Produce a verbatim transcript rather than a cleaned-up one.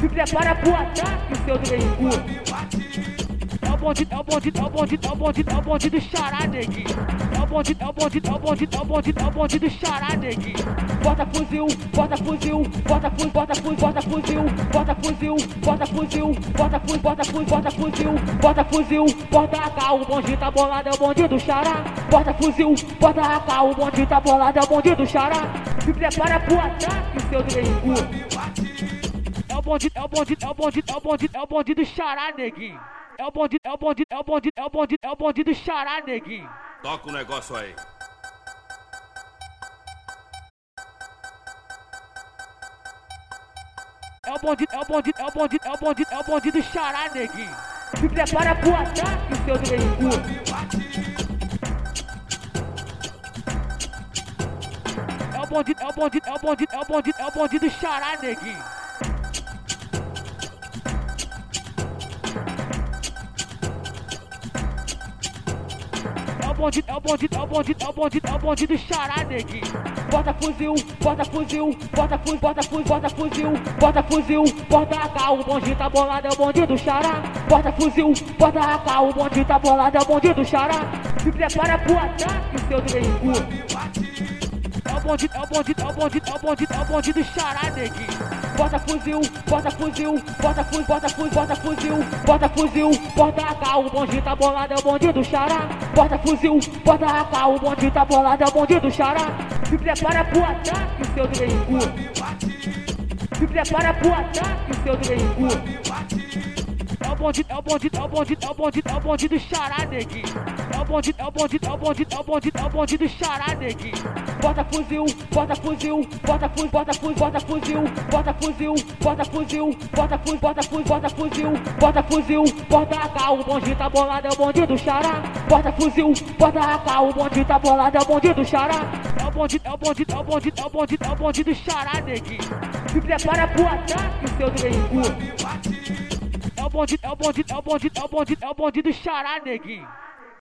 Se prepara pro ataque, seu Dreigu. É o bonde, é o bonde, é o bonde, é o bonde, é o bonde do Xará, neguinho. É o bonde, é o bonde, é o bonde, é o bonde, é o bonde do Xará, neguinho. Bota fuzil, bota fuzil, bota fuzil, bota fuzil, bota fuzil, bota fuzil, bota fuzil, bota fuzil, bota fuzil, bota fuzil, bota fuzil, bota A K, o bonde tá bolado, é o bonde do Xará. Bota fuzil, bota A K, o bonde tá bolado, é o bonde do Xará. Se prepara pro ataque, seu Dreigu. É o bonde, é o bonde, é o bonde, é o bonde, é o bonde do Xará, neguinho. É o bonde, é o bonde, é o bonde, é o bonde, é o bonde do Xará, neguinho. Toca o negócio aí. É o bonde, é o bonde, é o bonde, é o bonde, é o bonde do Xará, neguinho. Se prepara pro ataque, seu Dreigu. É o bonde, é o bonde, é o bonde, é o bonde, é o bonde do Xará, neguinho. É o bonde, é o bonde, é o bonde, é o bonde, é o bonde do Xará, neguinho. Bota fuzil, bota fuzil, bota fuzil, bota fuzil, bota fuzil, bota fuzil, bota A K, o bonde tá bolado, é o bonde do Xará. Bota fuzil, bota A K, o bonde tá bolado, é o bonde do Xará. Se prepara pro ataque, seu Dreigu. É o bonde, é o bonde, é o bonde, é o bonde, é o bonde do Xará, neguinho. Bota fuzil, bota fuzil, bota fuzil, bota fuzil, bota fuzil, bota fuzil, bota A K, o bonde tá bolado, é o bonde do Xará. Bota fuzil, bota A K, o bonde tá bolado, é o bonde do Xará. Se prepara pro ataque, seu Dreigu. Se prepara pro ataque, seu Dreigu. É o bonde, é o bonde, é o bonde, é o bonde, é o bonde do Xará, neguinho. É o bonde, é o bonde, é o bonde, é o bonde, é o bonde do Xará, neguinho. Bota fuzil, bota fuzil, bota fuzil, bota fuzil, bota fuzil, bota fuzil, bota fuzil, bota fuzil, bota fuzil, bota fuzil, bota fuzil, bota A K, o bonde tá bolado, é o bonde do Xará. Bota fuzil, bota A K, o bonde tá bolado, é o bonde do Xará. É o bonde, é o bonde, é o bonde, é o bonde, é o bonde do Xará, neguinho. Se prepara pro ataque, seu Dreigu. É o bonde, é o bonde, é o bonde, é o bonde, é o bonde do Xará, neguinho.